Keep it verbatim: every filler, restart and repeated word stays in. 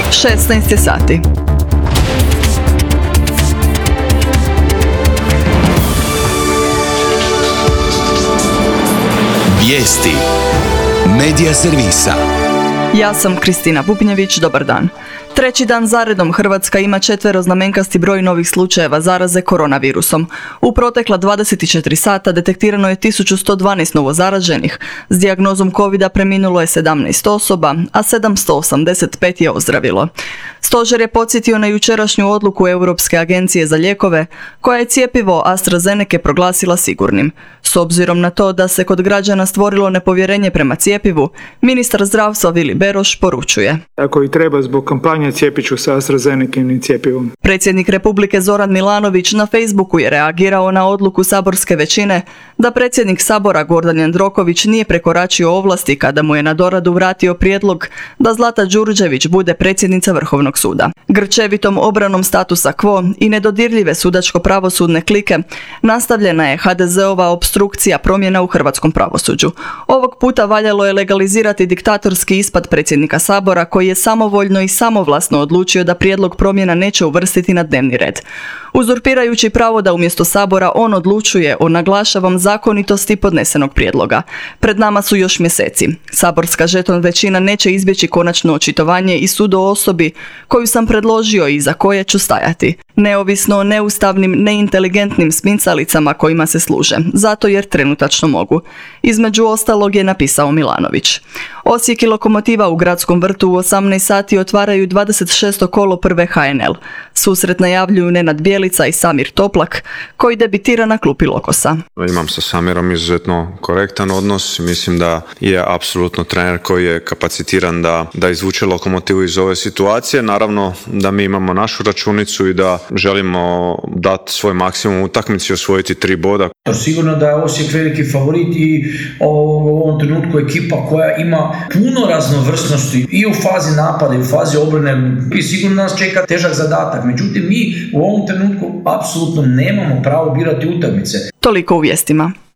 šesnaest je sati. Vijesti Medija servisa. Ja sam Kristina Bubnjević, dobar dan. Treći dan zaredom Hrvatska ima četveroznamenkasti broj novih slučajeva zaraze koronavirusom. U protekla dvadeset četiri sata detektirano je tisuću sto dvanaest novozaraženih. S dijagnozom covida preminulo je sedamnaest osoba, a sedamsto osamdeset pet je ozdravilo. Stožer je podsjetio na jučerašnju odluku Europske agencije za lijekove, koja je cjepivo AstraZeneca proglasila sigurnim. S obzirom na to da se kod građana stvorilo nepovjerenje prema cjepivu, ministar zdravstva Vili Beroš poručuje: Ako i treba zbog kampanje, cijepit ću sa AstraZeneca-inim cjepivom. Predsjednik Republike Zoran Milanović na Facebooku je reagirao na odluku saborske većine da predsjednik Sabora Gordan Jandroković nije prekoračio ovlasti kada mu je na doradu vratio prijedlog da Zlata Đurđević bude predsjednica Vrhovnog suda. Grčevitom obranom statusa quo i nedodirljive sudačko-pravosudne klike nastavljena je ha de zeova opstrukcija promjena u hrvatskom pravosuđu. Ovog puta valjalo je legalizirati diktatorski ispad predsjednika Sabora koji je samovoljno i samovlasno odlučio da prijedlog promjena neće uvrstiti na dnevni red. Uzurpirajući pravo da umjesto Sabora on odlučuje o, naglašavam, zakonitosti podnesenog prijedloga. Pred nama su još mjeseci. Saborska žeton većina neće izbjeći konačno očitovanje i sud o osobi koju sam predložio i za koje ću stajati. Neovisno o neustavnim, neinteligentnim smicalicama kojima se služe, zato jer trenutačno mogu. Između ostalog je napisao Milanović. Osijek i Lokomotiva u Gradskom vrtu u osamnaest sati otvaraju dvadeset šesto kolo prve ha en el. Susret najavljuju Nenad Bjelica i Samir Toplak, koji debitira na klupi Lokosa. Imam sa Samirom izuzetno korektan odnos. Mislim da je apsolutno trener koji je kapacitiran da, da izvuče Lokomotivu iz ove situacije. Naravno da mi imamo našu računicu i da želimo dati svoj maksimum u utakmici i osvojiti tri boda. Sigurno da je Osijek veliki favorit i u ovom trenutku ekipa koja ima puno raznovrsnosti i u fazi napada i u fazi obrane i sigurno nas čeka težak zadatak. Međutim, mi u ovom trenutku apsolutno nemamo pravo birati utakmice. Toliko u vijestima.